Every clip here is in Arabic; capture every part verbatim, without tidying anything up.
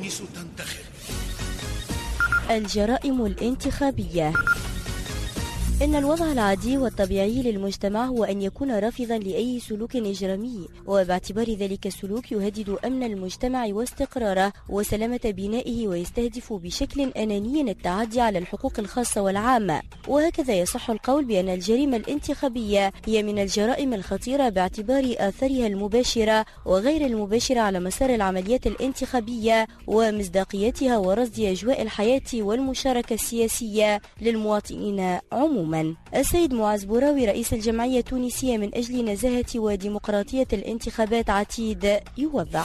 تونس تنتخب. الجرائم الانتخابية. إن الوضع العادي والطبيعي للمجتمع هو أن يكون رافضا لأي سلوك إجرامي، وباعتبار ذلك السلوك يهدد أمن المجتمع واستقراره وسلامة بنائه ويستهدف بشكل أناني التعدي على الحقوق الخاصة والعامة. وهكذا يصح القول بأن الجريمة الانتخابية هي من الجرائم الخطيرة باعتبار آثارها المباشرة وغير المباشرة على مسار العمليات الانتخابية ومصداقيتها ورصد أجواء الحياة والمشاركة السياسية للمواطنين عموما. السيد معاذ بوراوي رئيس الجمعية التونسية من أجل نزاهة وديمقراطية الانتخابات عتيد يوضح: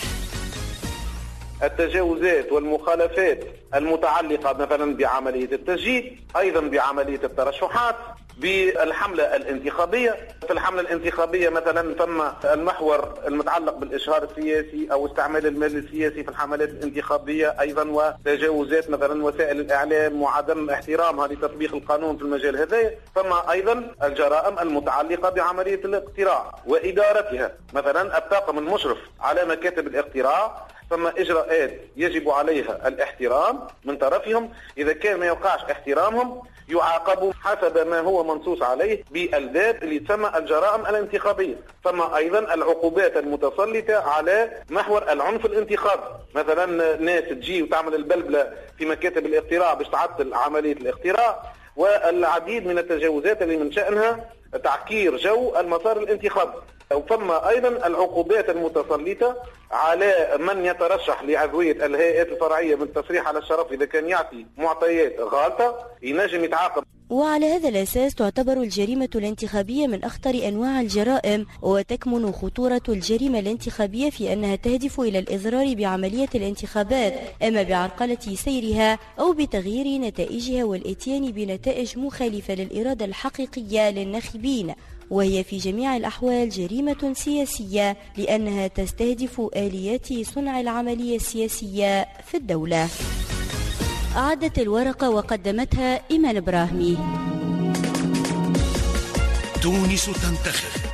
التجاوزات والمخالفات المتعلقة مثلا بعملية التسجيل، أيضا بعملية الترشحات، بالحملة الانتخابية. في الحملة الانتخابية مثلا ثم المحور المتعلق بالإشهار السياسي أو استعمال المال السياسي في الحملات الانتخابية، أيضا وتجاوزات مثلا وسائل الإعلام وعدم احترامها لتطبيق القانون في المجال هذا. ثم أيضا الجرائم المتعلقة بعملية الاقتراع وإدارتها، مثلا الطاقم المشرف على مكاتب الاقتراع ثم إجراءات يجب عليها الاحترام من طرفهم، إذا كان ما يوقعش احترامهم يعاقبوا حسب ما هو منصوص عليه بالباب اللي تسمى الجرائم الانتخابية. ثم أيضا العقوبات المتسلطة على محور العنف الانتخابي، مثلا ناس تجي وتعمل البلبلة في مكاتب الاقتراع باش تعطل عملية الاقتراع، والعديد من التجاوزات اللي من شأنها تعكير جو المسار الانتخابي. ثم أيضا العقوبات المتسلطة على من يترشح لعضوية الهيئات الفرعية من التصريح على الشرف إذا كان يعطي معطيات غالطة ينجم يتعاقب. وعلى هذا الأساس تعتبر الجريمة الانتخابية من أخطر أنواع الجرائم، وتكمن خطورة الجريمة الانتخابية في أنها تهدف إلى الإضرار بعملية الانتخابات، إما بعرقلة سيرها أو بتغيير نتائجها والإتيان بنتائج مخالفة للإرادة الحقيقية للناخبين. وهي في جميع الأحوال جريمة سياسية لأنها تستهدف آليات صنع العملية السياسية في الدولة. أعدت الورقة وقدمتها إيمان إبراهيمي. تونس تنتخب.